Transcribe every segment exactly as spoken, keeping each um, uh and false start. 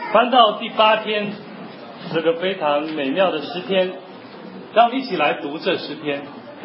翻到第八天，这个非常美妙的诗篇，让我们一起来读这诗篇。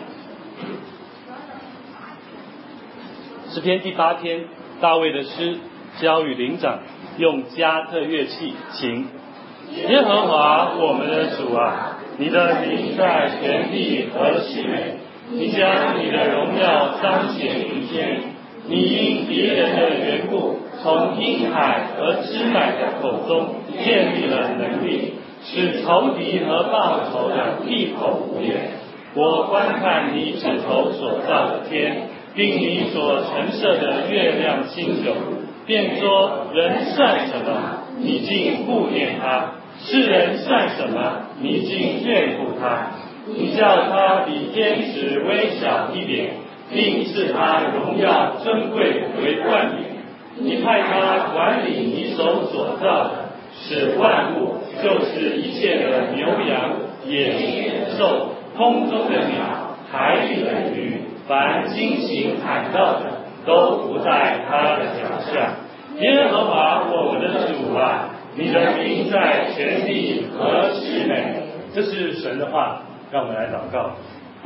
诗篇第八天，大卫的诗，交与灵长，用加特乐器，请。耶和华我们的主啊，你的名在全地何其美！你将你的荣耀彰显于天。你因别人的缘故，从婴孩和支买的口中建立了能力，使仇敌和报仇的闭口无言。我观看你指头所造的天，并你所陈设的月亮星宿，便说：人算什么？你竟顾念他；世人算什么？你竟眷顾他。你叫他比天使微小一点，并赐他荣耀尊贵为冠冕。你派他管理你手所造的，使万物，就是一切的牛羊、野野兽、空中的鸟、海里的鱼，凡经行海道的，都不在他的脚下。耶和华我们的主啊，你的名在全地何其美！这是神的话，让我们来祷告。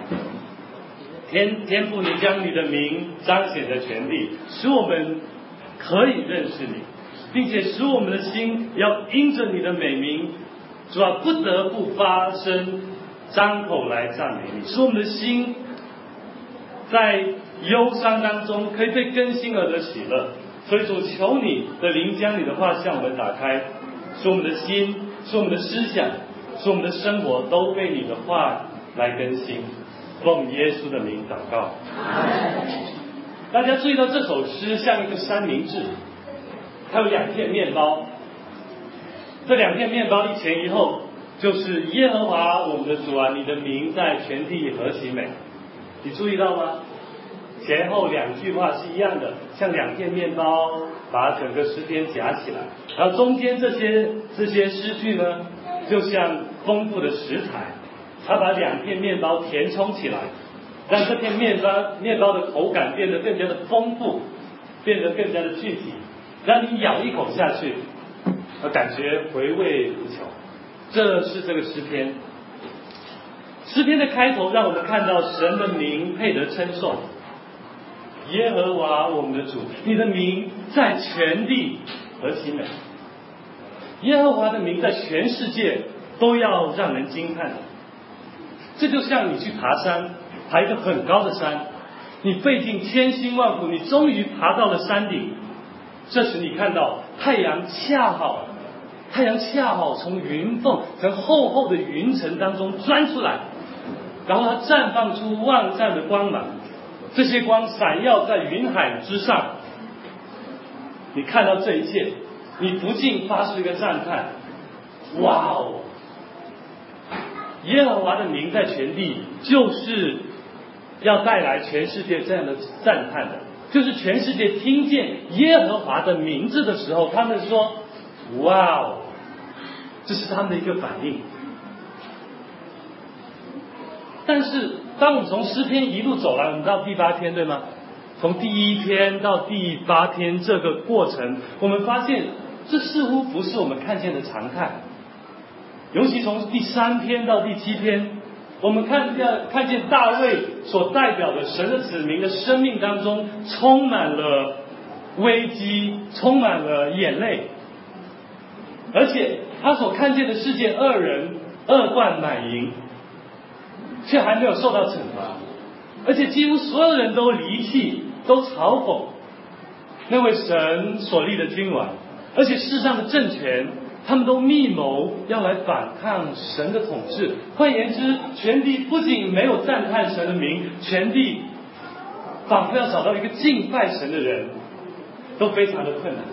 天天父，你将你的名彰显在全地，使我们可以认识你，并且使我们的心要因着你的美名，主啊，不得不发声张口来赞美你，使我们的心在忧伤当中可以被更新而得喜乐。所以主，求你的灵将你的话向我们打开，使我们的心，使我们的思想，使我们的生活都被你的话来更新。奉耶稣的名祷告。大家注意到这首诗像一个三明治，它有两片面包，这两片面包一前一后，就是耶和华我们的主啊，你的名在全地何其美！你注意到吗？前后两句话是一样的，像两片面包把整个诗篇夹起来，然后中间这些这些诗句呢，就像丰富的食材，它把两片面包填充起来，让这片面包面包的口感变得更加的丰富，变得更加的具体，让你咬一口下去，感觉回味无穷。这是这个诗篇。诗篇的开头让我们看到神的名配得称颂。耶和华我们的主，你的名在全地何其美！耶和华的名在全世界都要让人惊叹。这就像你去爬山，爬一个很高的山，你费尽千辛万苦，你终于爬到了山顶。这时你看到太阳恰好，太阳恰好从云缝、从厚厚的云层当中钻出来，然后它绽放出万丈的光芒，这些光闪耀在云海之上。你看到这一切，你不禁发出一个赞叹：哇哦！耶和华的名在全地，就是要带来全世界这样的赞叹的，就是全世界听见耶和华的名字的时候，他们说：哇哦！这是他们的一个反应。但是当我们从诗篇一路走来，我们到第八天，对吗？从第一天到第八天这个过程，我们发现这似乎不是我们看见的常态。尤其从第三篇到第七篇，我们看见看见大卫所代表的神的子民的生命当中，充满了危机，充满了眼泪，而且他所看见的世界恶人恶贯满盈，却还没有受到惩罚，而且几乎所有人都离弃，都嘲讽那位神所立的君王，而且世上的政权，他们都密谋要来反抗神的统治。换言之，全地不仅没有赞叹神的名，全地仿佛要找到一个敬拜神的人，都非常的困难。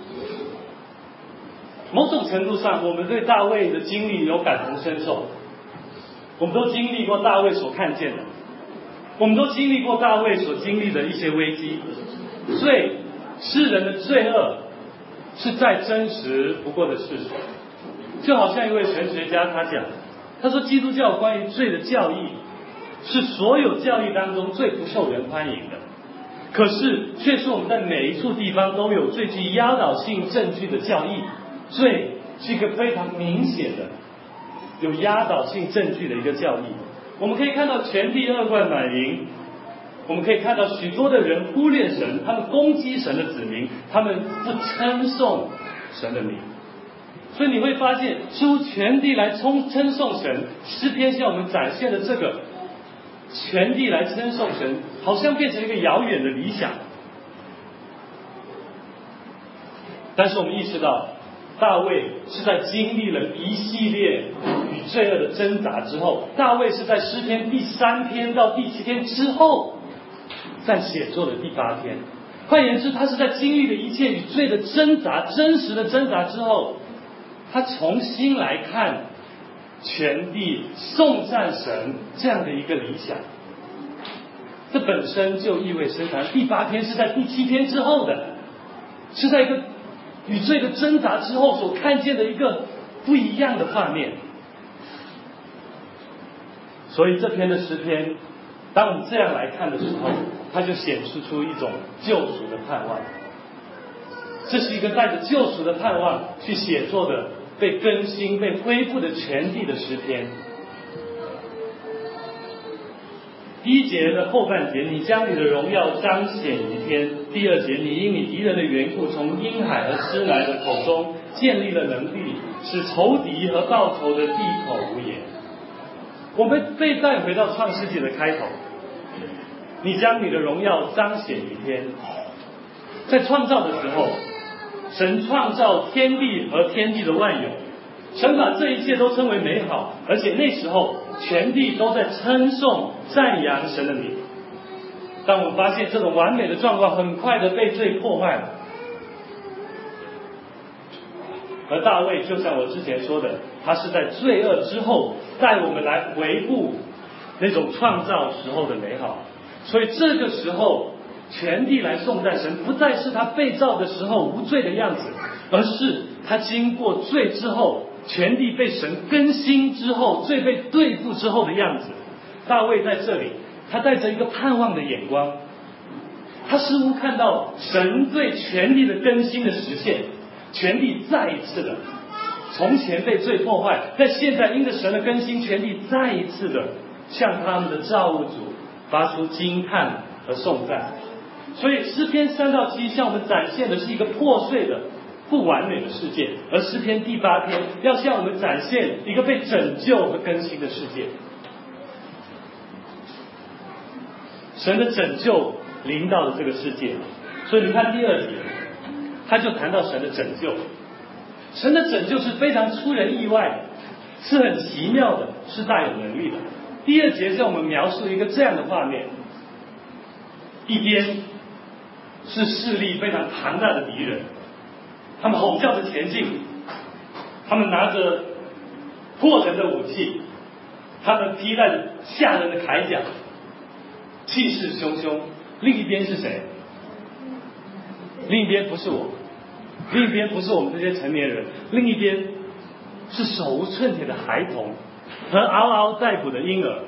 某种程度上，我们对大卫的经历有感同身受，我们都经历过大卫所看见的，我们都经历过大卫所经历的一些危机。罪，世人的罪恶是再真实不过的事实。就好像一位神学家他讲，他说基督教关于罪的教义是所有教义当中最不受人欢迎的，可是却是我们在每一处地方都有最具压倒性证据的教义。 罪是一个非常明显的、有压倒性证据的一个教义。我们可以看到全地恶贯满盈，我们可以看到许多的人忽略神，他们攻击神的子民，他们不称颂神的名。所以你会发现，似乎全地来称称颂神，诗篇向我们展现的这个全地来称颂神，好像变成一个遥远的理想。但是我们意识到，大卫是在经历了一系列与罪恶的挣扎之后，大卫是在诗篇第三篇到第七篇之后，在写作的第八篇。换言之，他是在经历了一切与罪的挣扎、真实的挣扎之后，他重新来看全地颂赞神这样的一个理想。这本身就意味深长。第八篇是在第七篇之后的，是在一个与罪的挣扎之后所看见的一个不一样的画面。所以这篇的诗篇，当我们这样来看的时候，它就显示出一种救赎的盼望。这是一个带着救赎的盼望去写作的、被更新、被恢复的全地的诗篇。第一节的后半节，你将你的荣耀彰显于天；第二节，你因你敌人的缘故，从婴孩和吃奶的口中建立了能力，使仇敌和报仇的闭口无言。我们被带回到创世纪的开头，你将你的荣耀彰显于天。在创造的时候，神创造天地和天地的万有，神把这一切都称为美好，而且那时候全地都在称颂赞扬神的名。当我们发现这种完美的状况很快的被罪破坏了，而大卫就像我之前说的，他是在罪恶之后带我们来回顾那种创造时候的美好。所以这个时候全地来颂赞神，不再是他被造的时候无罪的样子，而是他经过罪之后，全地被神更新之后，罪被对付之后的样子。大卫在这里，他带着一个盼望的眼光，他似乎看到神对全地的更新的实现，全地再一次的从前被罪破坏，但现在因着神的更新，全地再一次的向他们的造物主发出惊叹和颂赞。所以诗篇三到七向我们展现的是一个破碎的不完美的世界，而诗篇第八篇要向我们展现一个被拯救和更新的世界。神的拯救临到了这个世界，所以你看第二节，他就谈到神的拯救。神的拯救是非常出人意外的，是很奇妙的，是大有能力的。第二节向我们描述一个这样的画面，一边是势力非常庞大的敌人，他们吼叫着前进，他们拿着破人的武器，他们披戴着吓人的铠甲，气势汹汹。另一边是谁？另一边不是我，另一边不是我们这些成年人，另一边是手无寸铁的孩童和嗷嗷待哺的婴儿。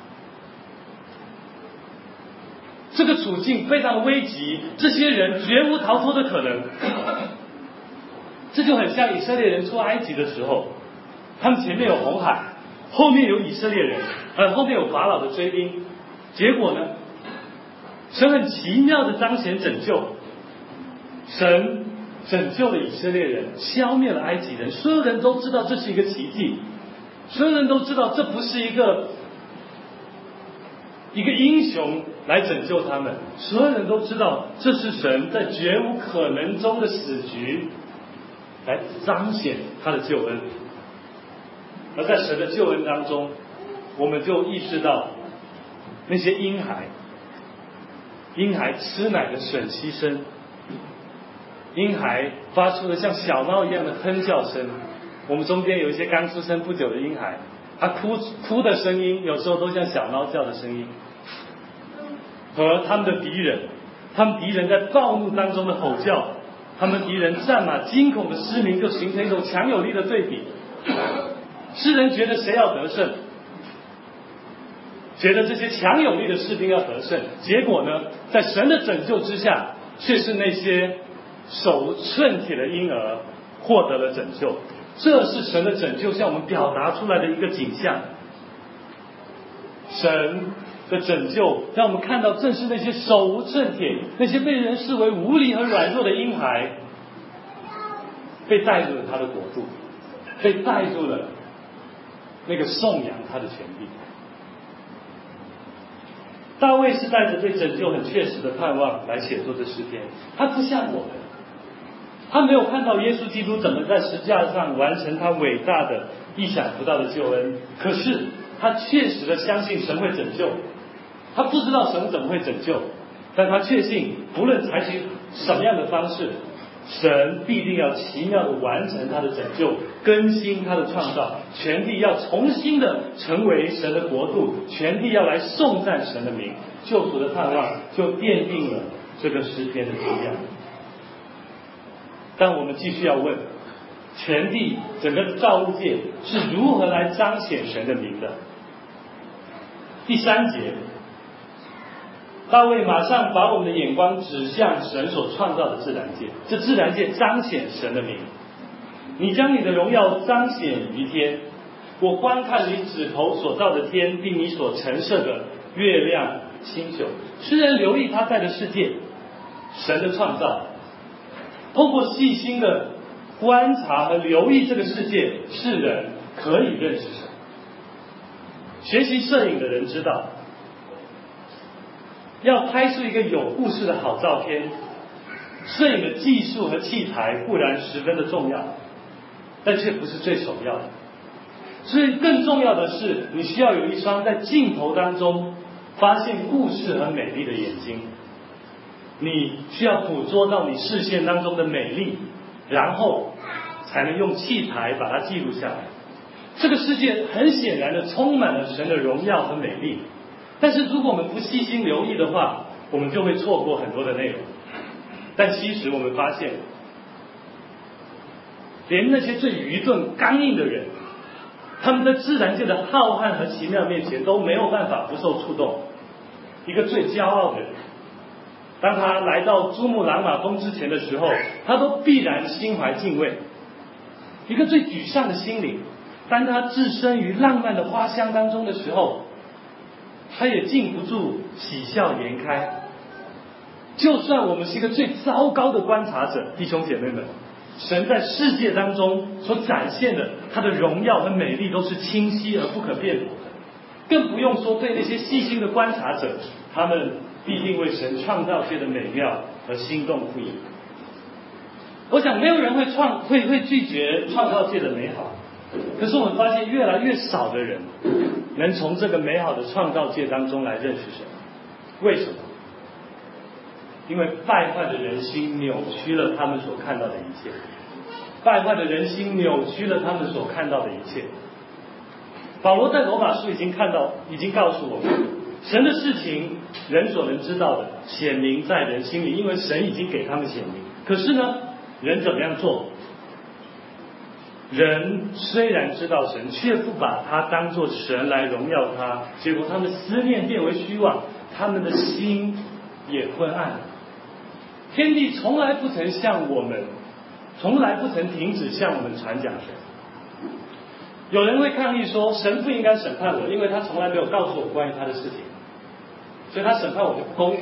这个处境非常危急，这些人绝无逃脱的可能。这就很像以色列人出埃及的时候，他们前面有红海，后面有以色列人，呃，后面有法老的追兵。结果呢，神很奇妙的彰显拯救，神拯救了以色列人，消灭了埃及人。所有人都知道这是一个奇迹，所有人都知道这不是一个一个英雄来拯救他们，所有人都知道这是神在绝无可能中的死局来彰显他的救恩。而在神的救恩当中，我们就意识到那些婴孩婴孩吃奶的吮吸声，婴孩发出了像小猫一样的哼叫声。我们中间有一些刚出生不久的婴孩，他哭哭的声音有时候都像小猫叫的声音。和他们的敌人，他们敌人在暴怒当中的吼叫，他们敌人战马惊恐的嘶鸣，就形成一种强有力的对比。诗人觉得谁要得胜，觉得这些强有力的士兵要得胜，结果呢，在神的拯救之下，却是那些手无寸铁的婴儿获得了拯救。这是神的拯救向我们表达出来的一个景象。神的拯救让我们看到，正是那些手无寸铁、那些被人视为无力和软弱的婴孩，被带入了他的国度，被带入了那个颂扬他的权利。大卫是带着对拯救很确实的盼望来写作这诗篇，他不像我们，他没有看到耶稣基督怎么在十字架上完成他伟大的意想不到的救恩，可是他确实的相信神会拯救。他不知道神怎么会拯救，但他确信不论采取什么样的方式，神必定要奇妙的完成他的拯救，更新他的创造，全地要重新的成为神的国度，全地要来颂赞神的名，救赎的盼望就奠定了这个诗篇的基调。但我们继续要问，全地整个造物界是如何来彰显神的名的？第三节，大卫马上把我们的眼光指向神所创造的自然界，这自然界彰显神的名。你将你的荣耀彰显于天，我观看你指头所造的天，并你所陈设的月亮星宿。诗人留意他在的世界，神的创造，透过细心的观察和留意这个世界，世人可以认识神。学习摄影的人知道，要拍出一个有故事的好照片，摄影的技术和器材固然十分的重要，但却不是最首要的。所以更重要的是，你需要有一双在镜头当中发现故事和美丽的眼睛。你需要捕捉到你视线当中的美丽，然后才能用器材把它记录下来。这个世界很显然的充满了神的荣耀和美丽，但是如果我们不细心留意的话，我们就会错过很多的内容。但其实我们发现，连那些最愚钝刚硬的人，他们在自然界的浩瀚和奇妙面前都没有办法不受触动。一个最骄傲的人，当他来到珠穆朗玛峰之前的时候，他都必然心怀敬畏。一个最沮丧的心灵，当他置身于浪漫的花香当中的时候，他也禁不住喜笑颜开。就算我们是一个最糟糕的观察者，弟兄姐妹们，神在世界当中所展现的他的荣耀和美丽都是清晰而不可辩驳的，更不用说对那些细心的观察者，他们必定为神创造界的美妙而心动不已。我想没有人会创会会拒绝创造界的美好，可是我们发现越来越少的人能从这个美好的创造界当中来认识神。为什么？因为败坏的人心扭曲了他们所看到的一切，败坏的人心扭曲了他们所看到的一切。保罗在罗马书已经看到，已经告诉我们，神的事情人所能知道的显明在人心里，因为神已经给他们显明。可是呢，人怎么样做？人虽然知道神，却不把他当作神来荣耀他，结果他们思念变为虚妄，他们的心也昏暗了。天地从来不曾向我们，从来不曾停止向我们传讲神。有人会抗议说，神不应该审判我，因为他从来没有告诉我关于他的事情，所以他审判我就不公平。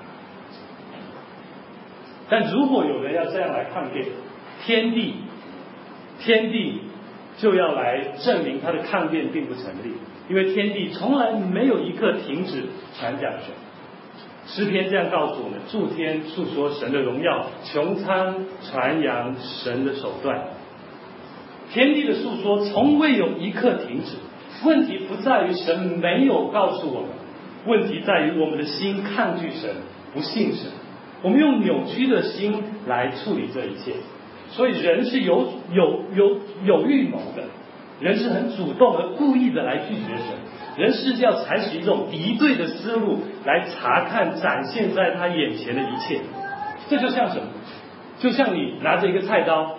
但如果有人要这样来抗辩，天地天地就要来证明他的抗辩并不成立，因为天地从来没有一刻停止传讲神。诗篇这样告诉我们，诸天述说神的荣耀，穹苍传扬神的手段。天地的述说从未有一刻停止。问题不在于神没有告诉我们，问题在于我们的心抗拒神，不信神。我们用扭曲的心来处理这一切。所以人是有有有有预谋的，人是很主动而故意的来拒绝神。人是要采取一种敌对的思路来查看展现在他眼前的一切。这就像什么？就像你拿着一个菜刀，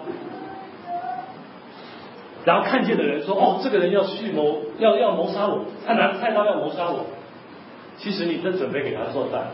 然后看见的人说，哦，这个人要蓄谋，要要谋杀我，他拿着菜刀要谋杀我。其实你正准备给他做饭。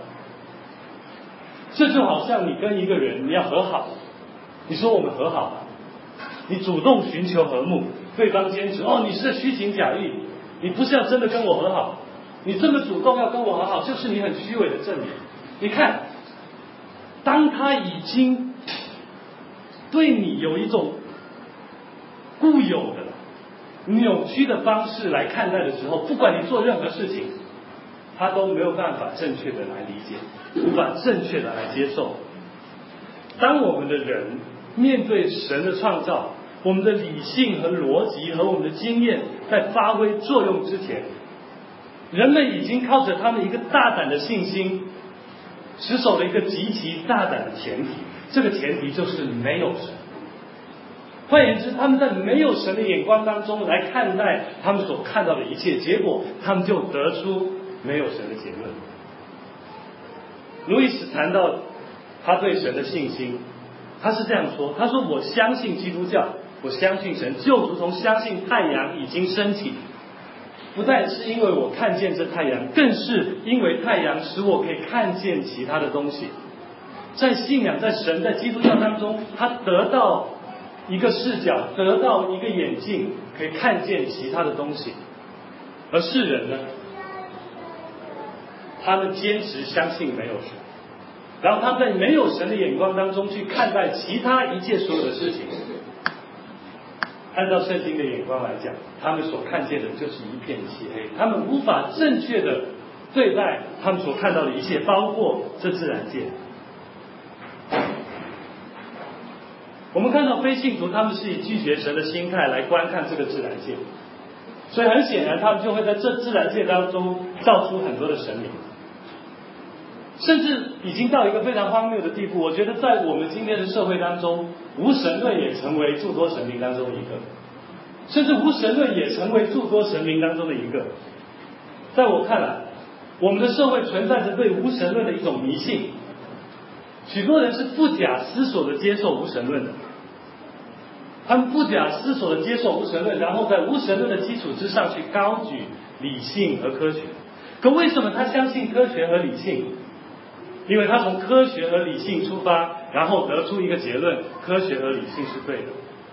这就好像你跟一个人你要和好，你说我们和好吧， 你主动寻求和睦，对方坚持哦你是虚情假意，你不是要真的跟我和好，你这么主动要跟我和好，就是你很虚伪的证明。你看，当他已经对你有一种固有的扭曲的方式来看待的时候，不管你做任何事情，他都没有办法正确的来理解，无法正确的来接受。当我们的人面对神的创造，我们的理性和逻辑和我们的经验在发挥作用之前，人们已经靠着他们一个大胆的信心，持守了一个极其大胆的前提，这个前提就是没有神。换言之，他们在没有神的眼光当中来看待他们所看到的一切，结果他们就得出没有神的结论。路易斯谈到他对神的信心，他是这样说，他说我相信基督教，我相信神，就如同相信太阳已经升起，不但是因为我看见这太阳，更是因为太阳使我可以看见其他的东西。在信仰，在神，在基督教当中，他得到一个视角，得到一个眼镜，可以看见其他的东西。而世人呢，他们坚持相信没有神，然后他们在没有神的眼光当中去看待其他一切所有的事情。按照圣经的眼光来讲，他们所看见的就是一片漆黑，他们无法正确的对待他们所看到的一切，包括这自然界。我们看到非信徒，他们是以拒绝神的心态来观看这个自然界，所以很显然，他们就会在这自然界当中造出很多的神明，甚至已经到一个非常荒谬的地步。我觉得在我们今天的社会当中，无神论也成为诸多神明当中的一个，甚至无神论也成为诸多神明当中的一个。在我看来，我们的社会存在着对无神论的一种迷信，许多人是不假思索的接受无神论的，他们不假思索的接受无神论，然后在无神论的基础之上去高举理性和科学。可为什么他相信科学和理性？因为他从科学和理性出发，然后得出一个结论：科学和理性是对的。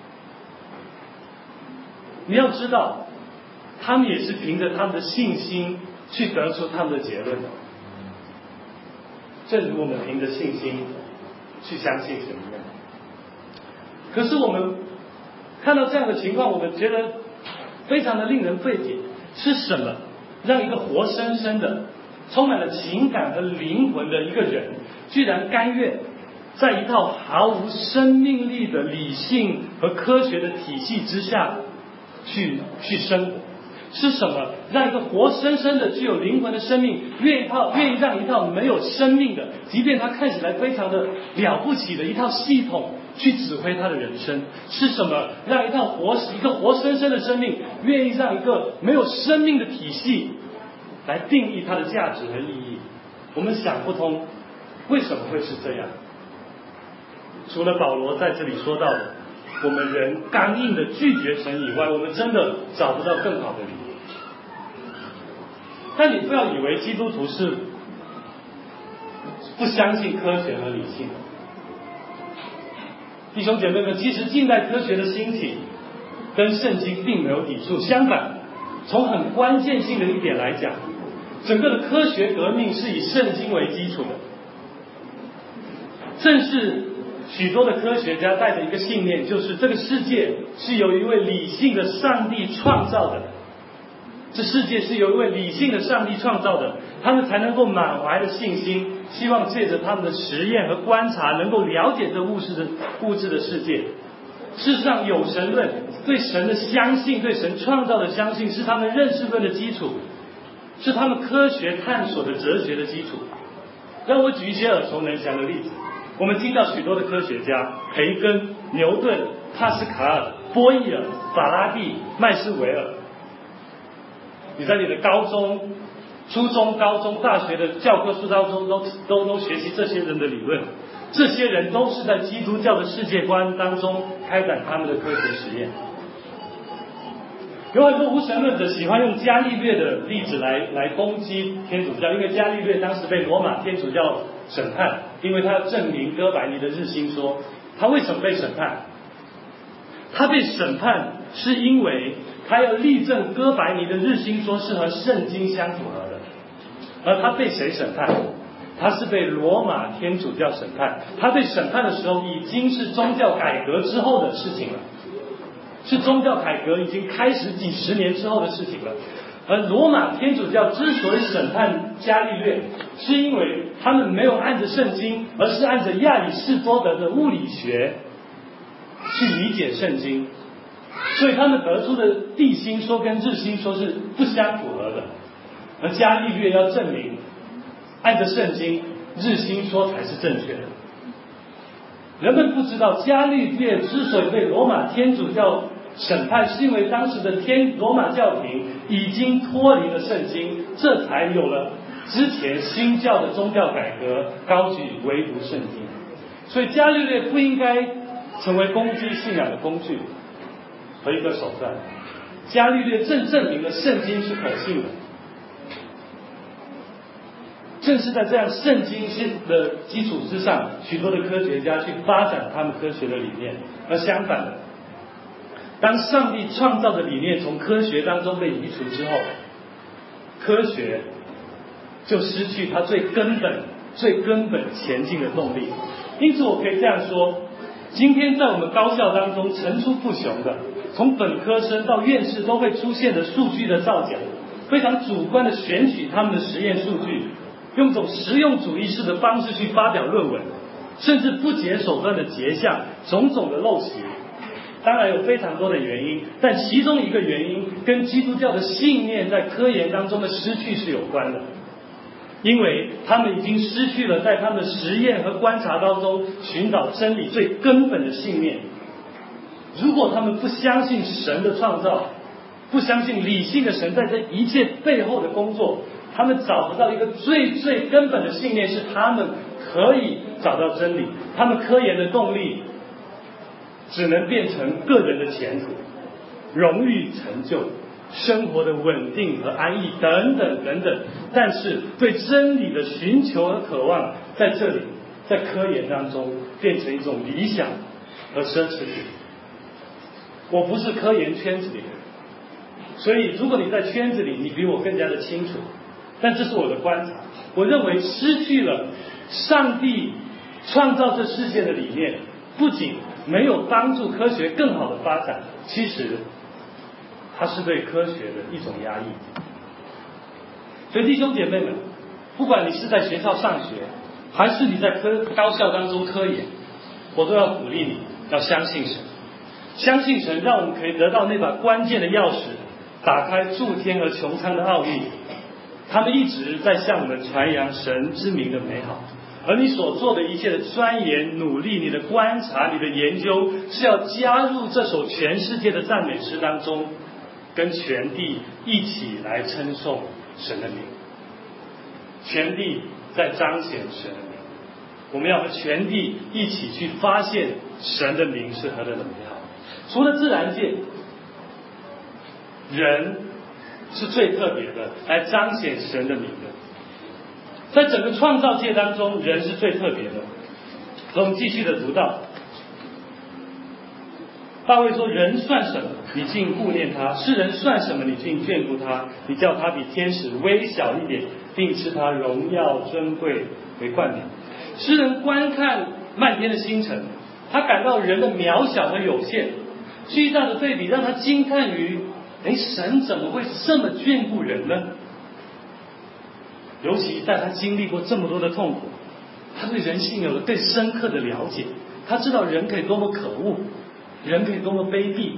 你要知道，他们也是凭着他们的信心去得出他们的结论的。正如我们凭着信心去相信神一样。可是我们看到这样的情况，我们觉得非常的令人费解，是什么让一个活生生的充满了情感和灵魂的一个人，居然甘愿在一套毫无生命力的理性和科学的体系之下去去生活？是什么让一个活生生的具有灵魂的生命，愿意套愿意让一套没有生命的，即便它看起来非常的了不起的一套系统去指挥他的人生？是什么让一套活一个活生生的生命，愿意让一个没有生命的体系来定义它的价值和意义？我们想不通，为什么会是这样？除了保罗在这里说到的，我们人刚硬的拒绝神以外，我们真的找不到更好的理由。但你不要以为基督徒是不相信科学和理性的。弟兄姐妹们，其实近代科学的兴起跟圣经并没有抵触，相反，从很关键性的一点来讲，整个的科学革命是以圣经为基础的。正是许多的科学家带着一个信念，就是这个世界是由一位理性的上帝创造的，这世界是由一位理性的上帝创造的，他们才能够满怀的信心，希望借着他们的实验和观察，能够了解这物质的物质的世界。事实上，有神论对神的相信，对神创造的相信，是他们认识论的基础，是他们科学探索的哲学的基础。让我举一些耳熟能详的例子。我们听到许多的科学家，培根、牛顿、帕斯卡尔、波义尔、法拉第、麦斯韦尔。你在你的高中、初中、高中、大学的教科书当中都都都学习这些人的理论，这些人都是在基督教的世界观当中开展他们的科学实验。有很多无神论者喜欢用伽利略的例子来来攻击天主教，因为伽利略当时被罗马天主教审判，因为他要证明哥白尼的日心说，他为什么被审判？ 他被审判是因为他要立证哥白尼的日心说是和圣经相符合的。而他被谁审判？他是被罗马天主教审判。他被审判的时候已经是宗教改革之后的事情了，是宗教改革已经开始几十年之后的事情了。而罗马天主教之所以审判伽利略，是因为他们没有按着圣经，而是按着亚里士多德的物理学去理解圣经，所以他们得出的地心说跟日心说是不相符合的。而伽利略要证明按着圣经日心说才是正确的。人们不知道伽利略之所以被罗马天主教审判，是因为当时的天罗马教廷已经脱离了圣经，这才有了之前新教的宗教改革，高举唯独圣经。所以伽利略不应该成为攻击信仰的工具和一个手段。伽利略正证明了圣经是可信的。正是在这样圣经的基础之上，许多的科学家去发展他们科学的理念。而相反的，当上帝创造的理念从科学当中被移除之后，科学就失去它最根本、最根本前进的动力。因此，我可以这样说：今天在我们高校当中层出不穷的，从本科生到院士都会出现的数据的造假，非常主观的选取他们的实验数据，用种实用主义式的方式去发表论文，甚至不择手段的结项，种种的陋习。当然有非常多的原因，但其中一个原因跟基督教的信念在科研当中的失去是有关的。因为他们已经失去了在他们的实验和观察当中寻找真理最根本的信念。如果他们不相信神的创造，不相信理性的神在这一切背后的工作，他们找不到一个最最根本的信念，是他们可以找到真理。他们科研的动力只能变成个人的前途、荣誉成就、生活的稳定和安逸等等等等。但是对真理的寻求和渴望，在这里在科研当中变成一种理想和奢侈品。我不是科研圈子里的人，所以如果你在圈子里，你比我更加的清楚。但这是我的观察，我认为失去了上帝创造这世界的理念，不仅没有帮助科学更好的发展，其实它是对科学的一种压抑。所以弟兄姐妹们，不管你是在学校上学，还是你在科高校当中科研，我都要鼓励你要相信神。相信神，让我们可以得到那把关键的钥匙，打开诸天和穹苍的奥秘。他们一直在向我们传扬神之名的美好，而你所做的一切的钻研、努力、你的观察、你的研究，是要加入这首全世界的赞美诗当中，跟全地一起来称颂神的名。全地在彰显神的名，我们要和全地一起去发现神的名是何等的美好。除了自然界，人是最特别的，来彰显神的名的。在整个创造界当中，人是最特别的。我们继续的读到，大卫说：“人算什么？你竟顾念他；世人算什么？你竟眷顾他？你叫他比天使微小一点，并赐他荣耀尊贵为冠冕。”诗人观看漫天的星辰，他感到人的渺小和有限，巨大的对比让他惊叹于：哎，神怎么会这么眷顾人呢？尤其在他经历过这么多的痛苦，他对人性有了更深刻的了解，他知道人可以多么可恶，人可以多么卑鄙。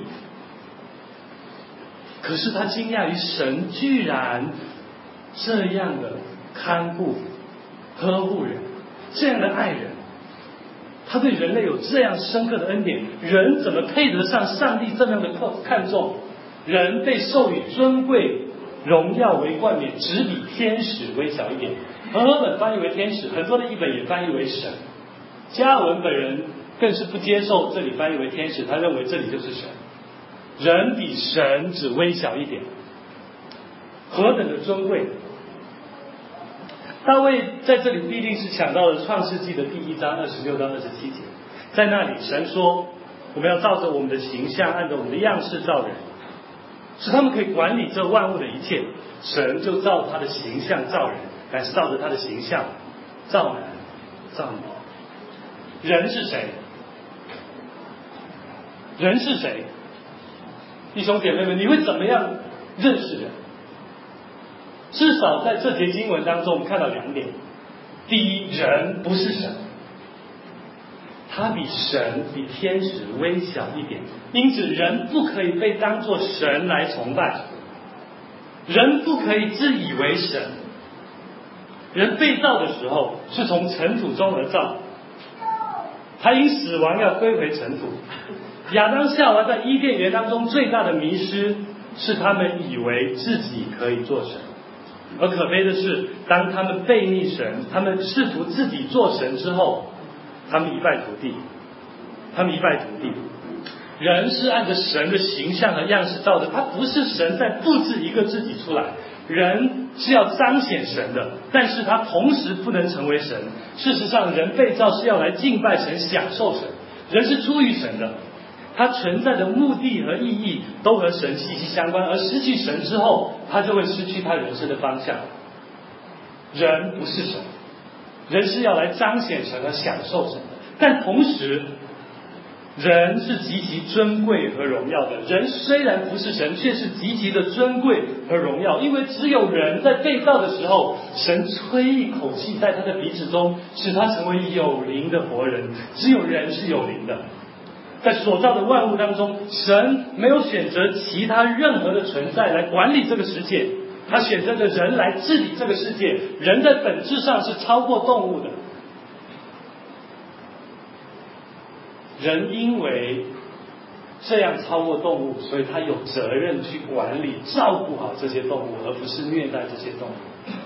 可是他惊讶于神居然这样的看顾、呵护人，这样的爱人。他对人类有这样深刻的恩典，人怎么配得上上帝这样的看重？人被授予尊贵、荣耀为冠冕，只比天使微小一点。和合本翻译为天使，很多的译本也翻译为神。加尔文本人更是不接受这里翻译为天使，他认为这里就是神。人比神只微小一点，何等的尊贵！大卫在这里必定是抢到了创世纪的第一章二十六到二十七节，在那里神说：“ 我们要照着我们的形象，按照我们的样式造人，使他们可以管理这万物的一切。神就照他的形象造人，乃是照着他的形象造男造女。人是谁？人是谁？弟兄姐妹们，你会怎么样认识人？至少在这节经文当中，我们看到两点。第一，人不是神，他比神比天使微小一点，因此人不可以被当作神来崇拜，人不可以自以为神。人被造的时候是从尘土中而造，他因死亡要归回尘土。亚当夏娃在伊甸园当中最大的迷失是他们以为自己可以做神，而可悲的是，当他们背逆神，他们试图自己做神之后，他们一败涂地。他们一败涂地。人是按着神的形象和样式造的，他不是神在复制一个自己出来。人是要彰显神的，但是他同时不能成为神。事实上，人被造是要来敬拜神、享受神。人是出于神的，它存在的目的和意义都和神息息相关，而失去神之后，他就会失去他人生的方向。人不是神，人是要来彰显神和享受神的，但同时人是极其尊贵和荣耀的。人虽然不是神，却是极其的尊贵和荣耀，因为只有人在被造的时候，神吹一口气在他的鼻子中，使他成为有灵的活人。只有人是有灵的。在所造的万物当中，神没有选择其他任何的存在来管理这个世界，他选择着人来治理这个世界。人在本质上是超过动物的。人因为这样超过动物，所以他有责任去管理、照顾好这些动物，而不是虐待这些动物。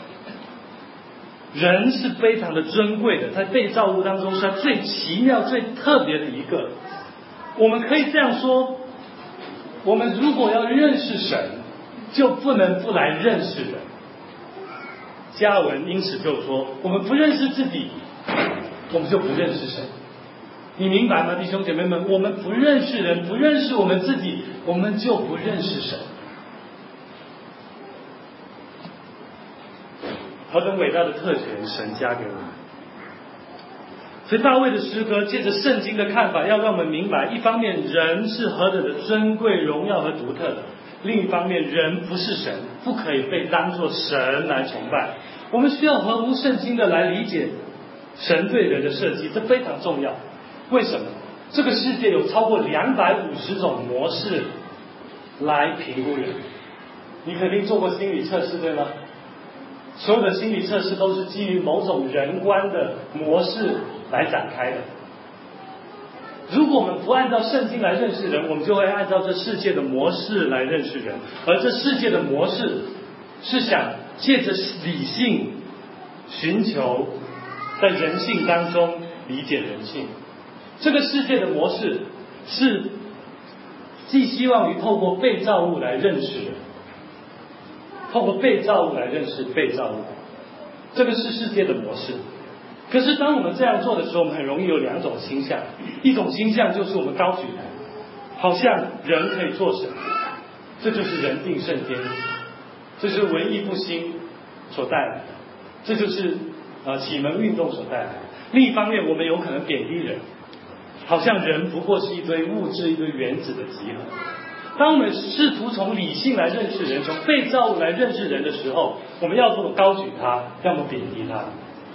人是非常的尊贵的，在被造物当中是他最奇妙、最特别的一个。我们可以这样说，我们如果要认识神，就不能不来认识人。加尔文因此就说，我们不认识自己，我们就不认识神。你明白吗，弟兄姐妹们？我们不认识人，不认识我们自己，我们就不认识神。何等伟大的特权，神加给我们！所以大卫的诗歌借着圣经的看法，要让我们明白，一方面人是何等的尊贵、荣耀和独特的，另一方面人不是神，不可以被当作神来崇拜。我们需要合乎圣经的来理解神对人的设计，这非常重要。为什么？这个世界有超过两百五十种模式来评估人。你肯定做过心理测试，对吗？所有的心理测试都是基于某种人观的模式来展开的。如果我们不按照圣经来认识人，我们就会按照这世界的模式来认识人，而这世界的模式是想借着理性寻求在人性当中理解人性。这个世界的模式是寄希望于透过被造物来认识人，透过被造物来认识被造物，这个是世界的模式。可是当我们这样做的时候，我们很容易有两种倾向。一种倾向就是我们高举人，好像人可以做神，这就是人定胜天，这是文艺复兴所带来的，这就是呃启蒙运动所带来的。另一方面，我们有可能贬低人，好像人不过是一堆物质、一堆原子的集合。当我们试图从理性来认识人，从被造物来认识人的时候，我们要么高举他，要么贬低他。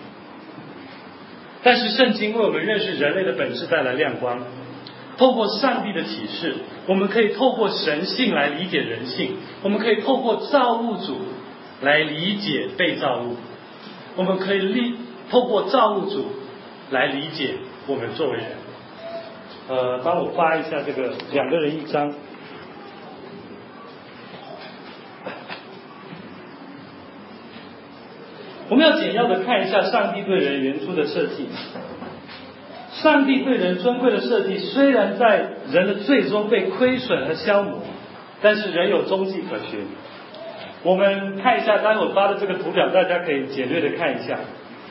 但是圣经为我们认识人类的本质带来亮光，透过上帝的启示，我们可以透过神性来理解人性，我们可以透过造物主来理解被造物，我们可以理透过造物主来理解我们作为人。呃，帮我发一下这个两个人一张。我们要简要的看一下上帝对人原初的设计。上帝对人尊贵的设计，虽然在人的最终被亏损和消磨，但是仍有踪迹可循。我们看一下待会发的这个图表，大家可以简略的看一下。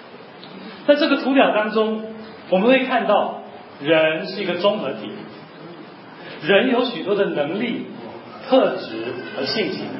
在这个图表当中，我们会看到人是一个综合体， 人有许多的能力、特质和性情。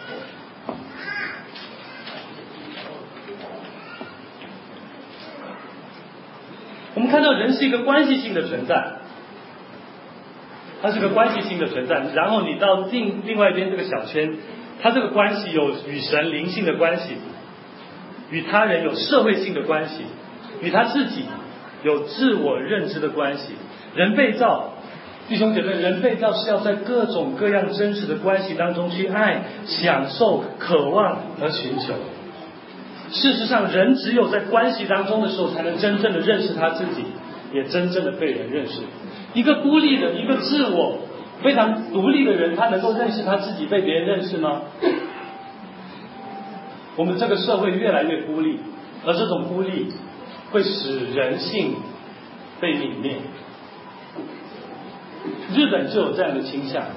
我们看到人是一个关系性的存在，它是个关系性的存在。然后你到另另外一边这个小圈，它这个关系有与神灵性的关系，与他人有社会性的关系，与他自己有自我认知的关系。人被造，弟兄姐妹，人被造是要在各种各样真实的关系当中去爱、享受、渴望和寻求。事实上，人只有在关系当中的时候，才能真正的认识他自己，也真正的被人认识。一个孤立的、一个自我非常独立的人，他能够认识他自己，被别人认识吗？我们这个社会越来越孤立，而这种孤立会使人性被泯灭。日本就有这样的倾向。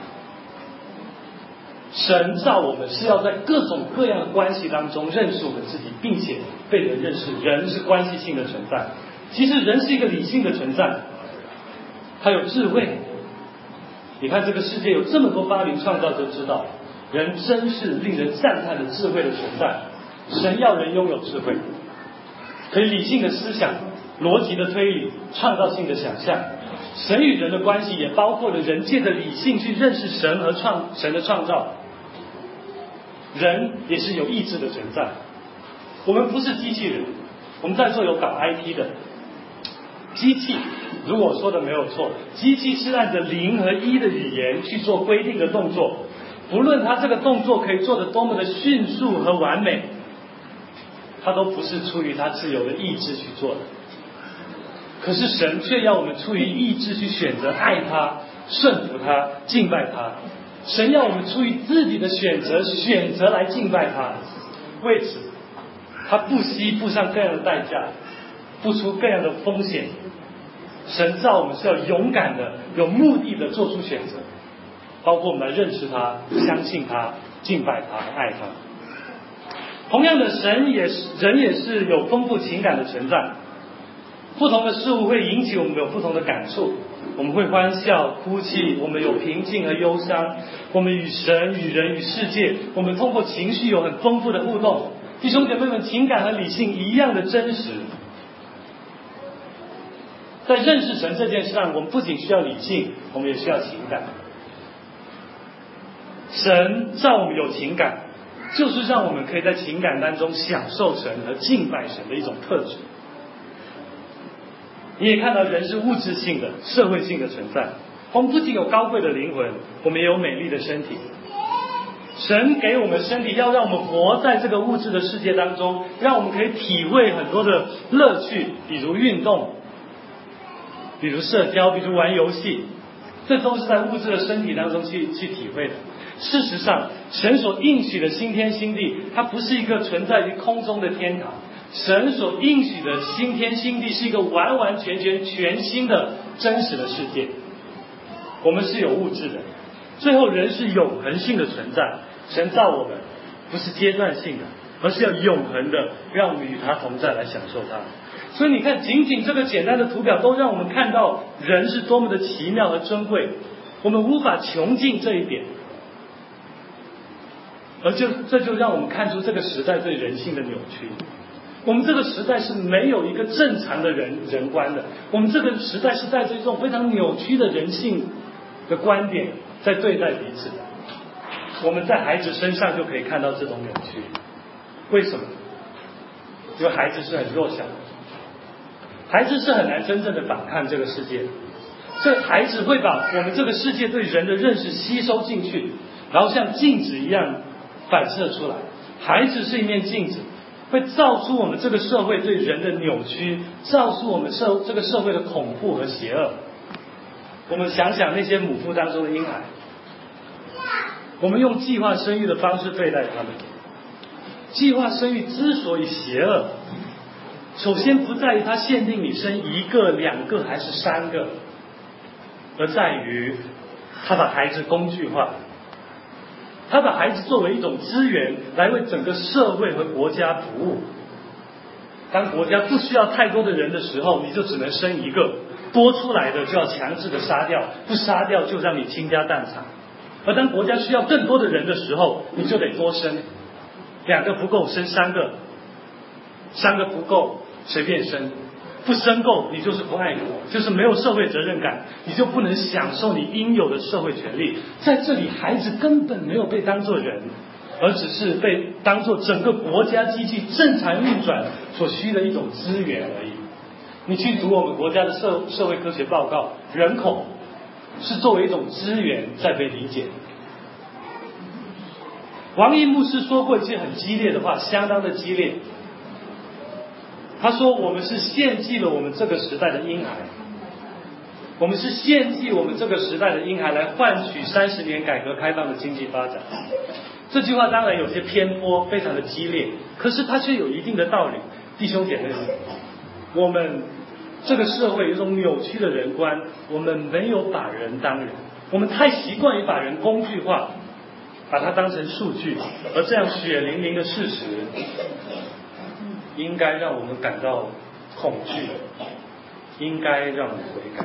神造我们是要在各种各样的关系当中认识我们自己，并且被人认识。人是关系性的存在，其实人是一个理性的存在，他有智慧。你看这个世界有这么多发明创造者知道，人真是令人赞叹的智慧的存在。神要人拥有智慧，可以理性的思想、逻辑的推理、创造性的想象。神与人的关系也包括了人借着理性去认识神和创神的创造。人也是有意志的存在，我们不是机器人。我们在座有搞 I T 的，机器如果说的没有错，机器是按着零和一的语言去做规定的动作，不论它这个动作可以做得多么的迅速和完美，它都不是出于它自由的意志去做的。可是神却要我们出于意志去选择爱他、顺服他、敬拜他。神要我们出于自己的选择，选择来敬拜他。为此，他不惜付上各样的代价，付出各样的风险。神造我们是要勇敢的、有目的的做出选择，包括我们来认识他、相信他、敬拜他、爱他。同样的，神也是人也是有丰富情感的存在。不同的事物会引起我们有不同的感触，我们会欢笑、哭泣，我们有平静和忧伤，我们与神、与人、与世界，我们通过情绪有很丰富的互动。弟兄姐妹们，情感和理性一样的真实。在认识神这件事上，我们不仅需要理性，我们也需要情感。神让我们有情感，就是让我们可以在情感当中享受神和敬拜神的一种特质。你也看到人是物质性的、社会性的存在。我们不仅有高贵的灵魂，我们也有美丽的身体。神给我们身体，要让我们活在这个物质的世界当中，让我们可以体会很多的乐趣，比如运动，比如社交，比如玩游戏，这都是在物质的身体当中去去体会的。事实上，神所应许的新天新地，它不是一个存在于空中的天堂。神所应许的新天新地是一个完完全全全新的真实的世界。我们是有物质的，最后人是永恒性的存在。神造我们不是阶段性的，而是要永恒的，让我们与他同在，来享受他。所以你看，仅仅这个简单的图表都让我们看到人是多么的奇妙和珍贵，我们无法穷尽这一点。而就这就让我们看出这个时代对人性的扭曲。我们这个时代是没有一个正常的人人观的，我们这个时代是带着一种非常扭曲的人性的观点在对待彼此的。我们在孩子身上就可以看到这种扭曲。为什么？因为孩子是很弱小的，孩子是很难真正的反抗这个世界，所以孩子会把我们这个世界对人的认识吸收进去，然后像镜子一样反射出来。孩子是一面镜子，会照出我们这个社会对人的扭曲，照出我们社这个社会的恐怖和邪恶。我们想想那些母腹当中的婴孩，我们用计划生育的方式对待他们。计划生育之所以邪恶，首先不在于它限定你生一个、两个还是三个，而在于他把孩子工具化，他把孩子作为一种资源来为整个社会和国家服务。当国家不需要太多的人的时候，你就只能生一个； 多出来的就要强制的杀掉，不杀掉就让你倾家荡产。而当国家需要更多的人的时候，你就得多生，两个不够生三个，三个不够随便生，不生够你就是不爱国，就是没有社会责任感，你就不能享受你应有的社会权利。在这里，孩子根本没有被当作人，而只是被当作整个国家机器正常运转所需的一种资源而已。你去读我们国家的社社会科学报告，人口是作为一种资源在被理解。王毅牧师说过一句很激烈的话，相当的激烈。他说我们是献祭了我们这个时代的婴孩，我们是献祭我们这个时代的婴孩来换取三十年改革开放的经济发展。这句话当然有些偏颇，非常的激烈，可是它却有一定的道理。弟兄姐妹们，我们这个社会有一种扭曲的人观，我们没有把人当人，我们太习惯于把人工具化，把它当成数据，而这样血淋淋的事实应该让我们感到恐惧，应该让我们悔改。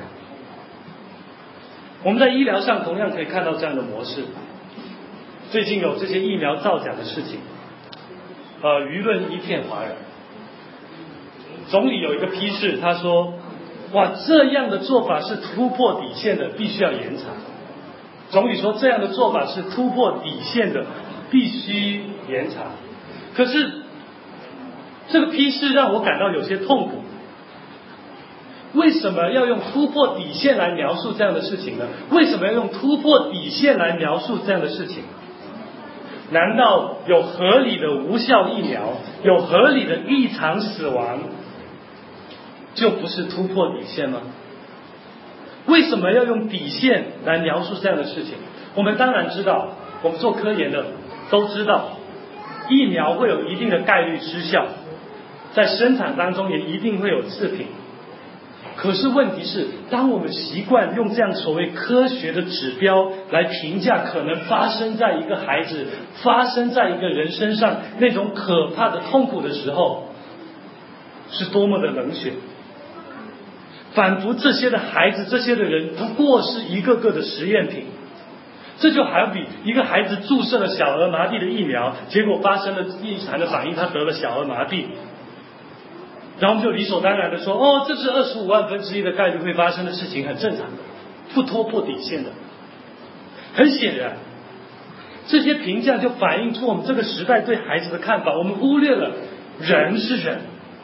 我们在医疗上同样可以看到这样的模式。最近有这些疫苗造假的事情，呃，舆论一片哗然。总理有一个批示，他说：“哇，这样的做法是突破底线的，必须要严查。”总理说这样的做法是突破底线的，必须严查。可是这个批示让我感到有些痛苦。为什么要用突破底线来描述这样的事情呢？为什么要用突破底线来描述这样的事情？难道有合理的无效疫苗，有合理的异常死亡，就不是突破底线吗？为什么要用底线来描述这样的事情？我们当然知道，我们做科研的都知道，疫苗会有一定的概率失效，在生产当中也一定会有次品。可是问题是，当我们习惯用这样所谓科学的指标来评价可能发生在一个孩子、发生在一个人身上那种可怕的痛苦的时候，是多么的冷血。仿佛这些的孩子、这些的人不过是一个个的实验品。这就好比一个孩子注射了小儿麻痹的疫苗，结果发生了异常的反应，他得了小儿麻痹。然后我们就理所当然的说，哦，这是二十五万分之一的概率会发生的事情，很正常的，不突破底线的。很显然，这些评价就反映出我们这个时代对孩子的看法，我们忽略了人是人，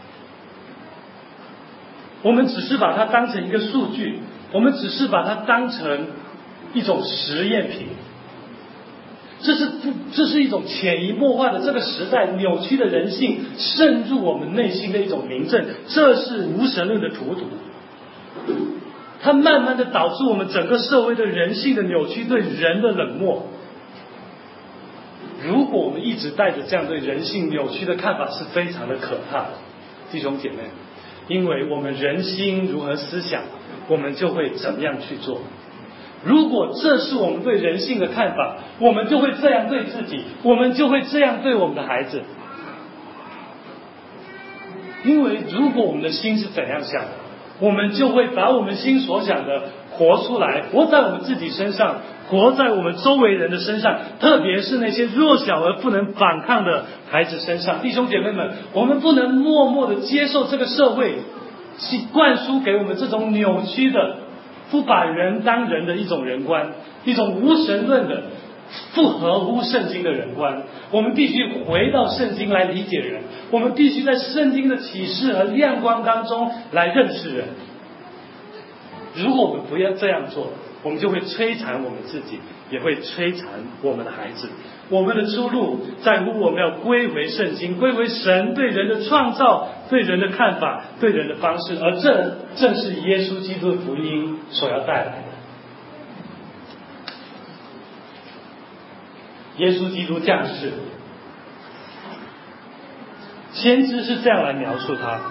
我们只是把它当成一个数据，我们只是把它当成一种实验品。这是不，这是一种潜移默化的这个时代扭曲的人性渗入我们内心的一种明证，这是无神论的荼毒。它慢慢的导致我们整个社会的人性的扭曲，对人的冷漠。如果我们一直带着这样对人性扭曲的看法，是非常的可怕的，弟兄姐妹，因为我们人心如何思想，我们就会怎么样去做。如果这是我们对人性的看法，我们就会这样对自己，我们就会这样对我们的孩子。因为如果我们的心是怎样想的，我们就会把我们心所想的活出来，活在我们自己身上，活在我们周围人的身上，特别是那些弱小而不能反抗的孩子身上。弟兄姐妹们，我们不能默默的接受这个社会去灌输给我们这种扭曲的不把人当人的一种人观，一种无神论的不合乎圣经的人观。我们必须回到圣经来理解人，我们必须在圣经的启示和亮光当中来认识人。如果我们不要这样做，我们就会摧残我们自己，也会摧残我们的孩子。我们的出路在乎我们要归回圣经，归回神对人的创造，对人的看法，对人的方式，而这正是耶稣基督的福音所要带来的。耶稣基督降世，先知是这样来描述他。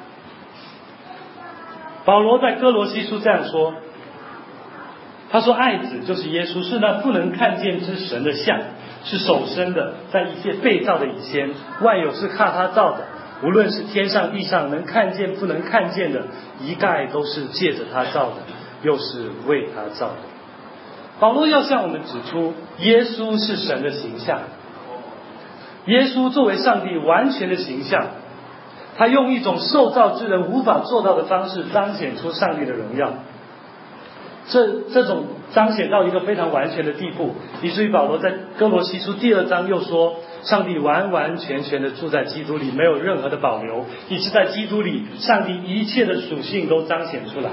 保罗在哥罗西书这样说，他说爱子就是耶稣，是那不能看见之神的像，是首生的，在一切被造的以前，万有是靠他造的， 无论是天上地上能看见不能看见的，一概都是借着他造的，又是为他造的。保罗要向我们指出，耶稣是神的形象，耶稣作为上帝完全的形象，他用一种受造之人无法做到的方式彰显出上帝的荣耀。这这种彰显到一个非常完全的地步，以至于保罗在哥罗西书第二章又说，上帝完完全全的住在基督里，没有任何的保留，以致在基督里，上帝一切的属性都彰显出来。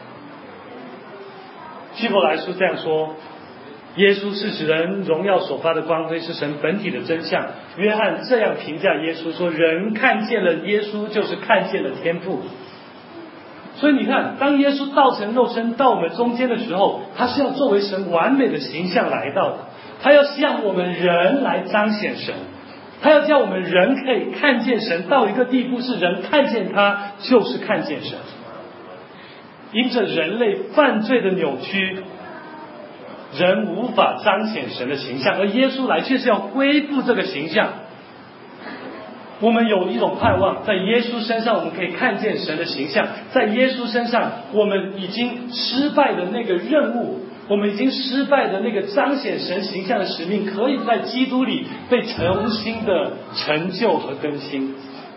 希伯来书这样说，耶稣是使人荣耀所发的光辉，是神本体的真相。约翰这样评价耶稣说，人看见了耶稣，就是看见了天父。所以你看，当耶稣道成肉身到我们中间的时候，他是要作为神完美的形象来到的，他要向我们人来彰显神，他要叫我们人可以看见神到一个地步，是人看见他就是看见神。因着人类犯罪的扭曲，人无法彰显神的形象，而耶稣来却是要恢复这个形象。我们有一种盼望，在耶稣身上我们可以看见神的形象，在耶稣身上我们已经失败的那个任务，我们已经失败的那个彰显神形象的使命，可以在基督里被重新的成就和更新。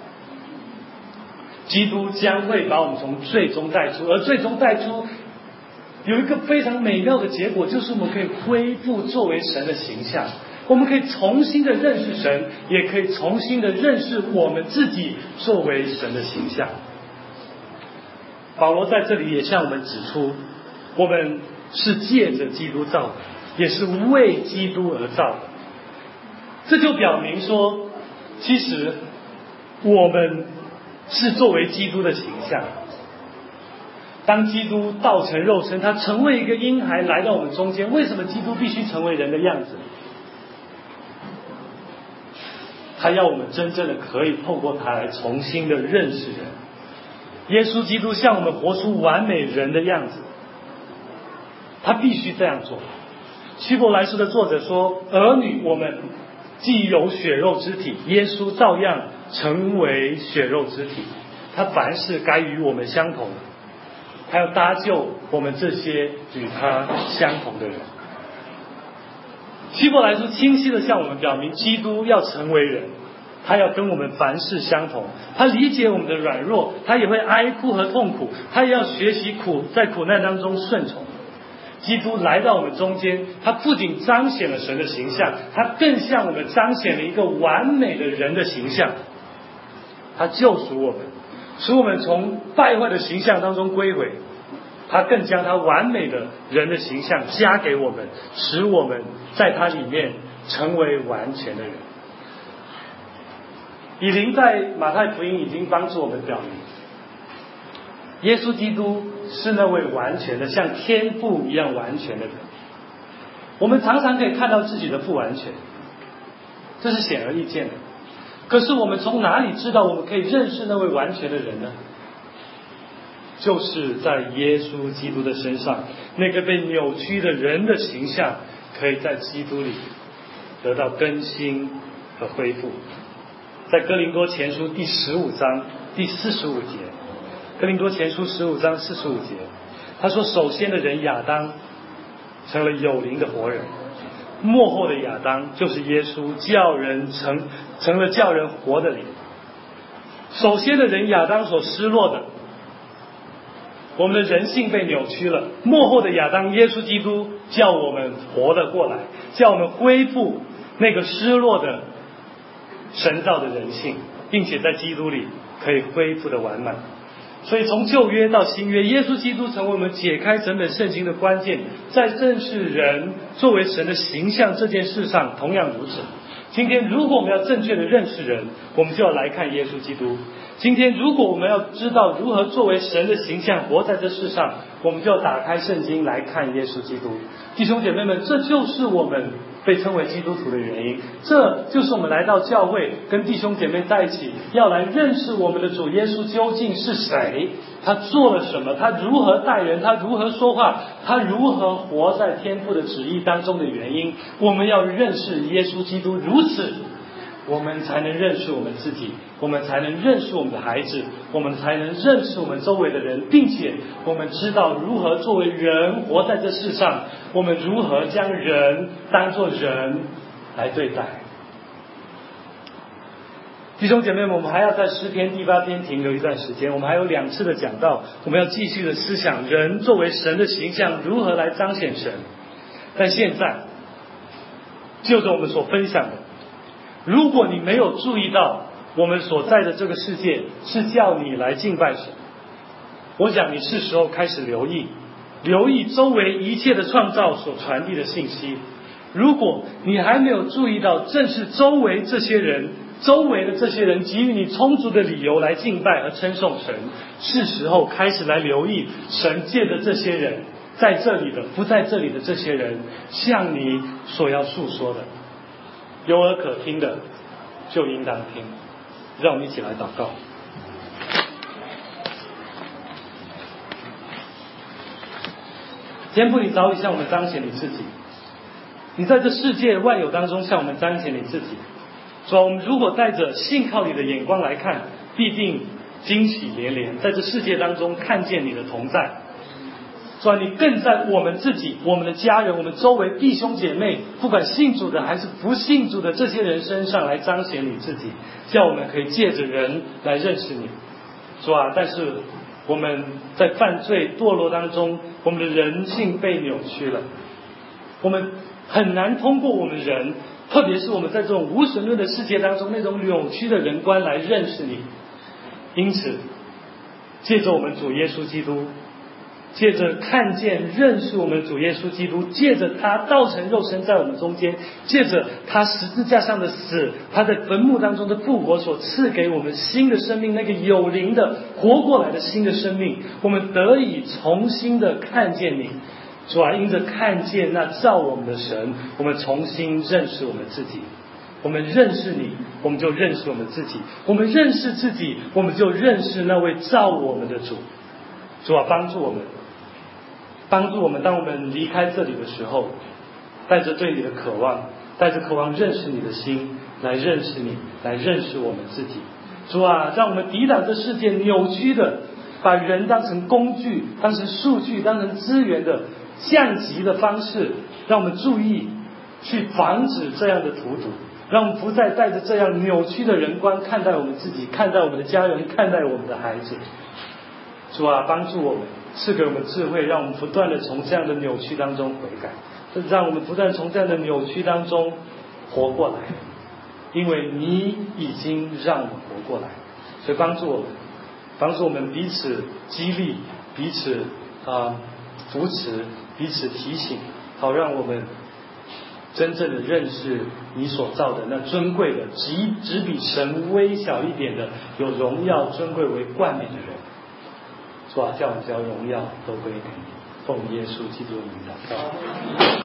基督将会把我们从最终带出，而最终带出有一个非常美妙的结果，就是我们可以恢复作为神的形象，我们可以重新的认识神，也可以重新的认识我们自己作为神的形象。保罗在这里也向我们指出，我们是借着基督造的，也是为基督而造的。这就表明说，其实我们是作为基督的形象。当基督道成肉身，他成为一个婴孩来到我们中间，为什么基督必须成为人的样子？他要我们真正的可以透过他来重新的认识人。耶稣基督向我们活出完美人的样子，他必须这样做。希伯来书的作者说，儿女我们既有血肉之体，耶稣照样成为血肉之体，他凡事该与我们相同，他要搭救我们这些与他相同的人。希伯来书清晰的向我们表明，基督要成为人，他要跟我们凡事相同，他理解我们的软弱，他也会哀哭和痛苦，他也要学习苦，在苦难当中顺从。基督来到我们中间，他不仅彰显了神的形象，他更向我们彰显了一个完美的人的形象。他救赎我们，使我们从败坏的形象当中归回，他更将他完美的人的形象加给我们，使我们在他里面成为完全的人。以琳在马太福音已经帮助我们表明，耶稣基督是那位完全的，像天父一样完全的人。我们常常可以看到自己的不完全，这是显而易见的。可是我们从哪里知道我们可以认识那位完全的人呢？就是在耶稣基督的身上，那个被扭曲的人的形象，可以在基督里得到更新和恢复。在哥林多前书第十五章第四十五节，哥林多前书十五章四十五节，他说：首先的人亚当成了有灵的活人，末后的亚当就是耶稣，叫人成成了叫人活的灵。首先的人亚当所失落的，我们的人性被扭曲了，末后的亚当耶稣基督叫我们活了过来，叫我们恢复那个失落的神造的人性，并且在基督里可以恢复的完满。所以从旧约到新约，耶稣基督成为我们解开整本圣经的关键，在认识人作为神的形象这件事上同样如此。今天如果我们要正确的认识人，我们就要来看耶稣基督。今天如果我们要知道如何作为神的形象活在这世上，我们就要打开圣经来看耶稣基督。弟兄姐妹们，这就是我们被称为基督徒的原因，这就是我们来到教会跟弟兄姐妹在一起，要来认识我们的主耶稣究竟是谁，他做了什么，他如何待人，他如何说话，他如何活在天父的旨意当中的原因。我们要认识耶稣基督如此我们才能认识我们自己，我们才能认识我们的孩子，我们才能认识我们周围的人，并且我们知道如何作为人活在这世上，我们如何将人当作人来对待。弟兄姐妹们，我们还要在诗篇第八篇停留一段时间，我们还有两次的讲道，我们要继续的思想人作为神的形象如何来彰显神。但现在就着我们所分享的，如果你没有注意到我们所在的这个世界是叫你来敬拜神，我想你是时候开始留意留意周围一切的创造所传递的信息。如果你还没有注意到，正是周围这些人周围的这些人给予你充足的理由来敬拜和称颂神，是时候开始来留意神借着这些人，在这里的不在这里的这些人向你所要诉说的。有耳可听的就应当听。让我们一起来祷告。天父，你早已向我们彰显你自己，你在这世界万有当中向我们彰显你自己。主啊，我们如果带着信靠你的眼光来看，必定惊喜连连，在这世界当中看见你的同在。主啊，你更在我们自己、我们的家人、我们周围弟兄姐妹，不管信主的还是不信主的这些人身上来彰显你自己，叫我们可以借着人来认识你。主啊，但是我们在犯罪堕落当中，我们的人性被扭曲了，我们很难通过我们人，特别是我们在这种无神论的世界当中那种扭曲的人观来认识你。因此借着我们主耶稣基督，借着看见认识我们的主耶稣基督，借着他道成肉身在我们中间，借着他十字架上的死，他在坟墓当中的复活所赐给我们新的生命，那个有灵的活过来的新的生命，我们得以重新的看见你。主啊，因着看见那造我们的神，我们重新认识我们自己。我们认识你，我们就认识我们自己。我们认识自己，我们就认识那位造我们的主。主啊，帮助我们，帮助我们，当我们离开这里的时候，带着对你的渴望，带着渴望认识你的心，来认识你，来认识我们自己。主啊，让我们抵挡这世界扭曲的，把人当成工具、当成数据、当成资源的降级的方式，让我们注意去防止这样的荼毒，让我们不再带着这样扭曲的人观看待我们自己，看待我们的家人，看待我们的孩子。主啊，帮助我们，赐给我们智慧，让我们不断的从这样的扭曲当中悔改，让我们不断从这样的扭曲当中活过来，因为你已经让我们活过来。所以帮助我们，帮助我们彼此激励，彼此啊、呃、扶持，彼此提醒，好让我们真正的认识你所造的那尊贵的，只只比神微小一点的，有荣耀尊贵为冠冕的人。主啊，叫我们将荣耀都归给你，奉耶稣基督的名祷告。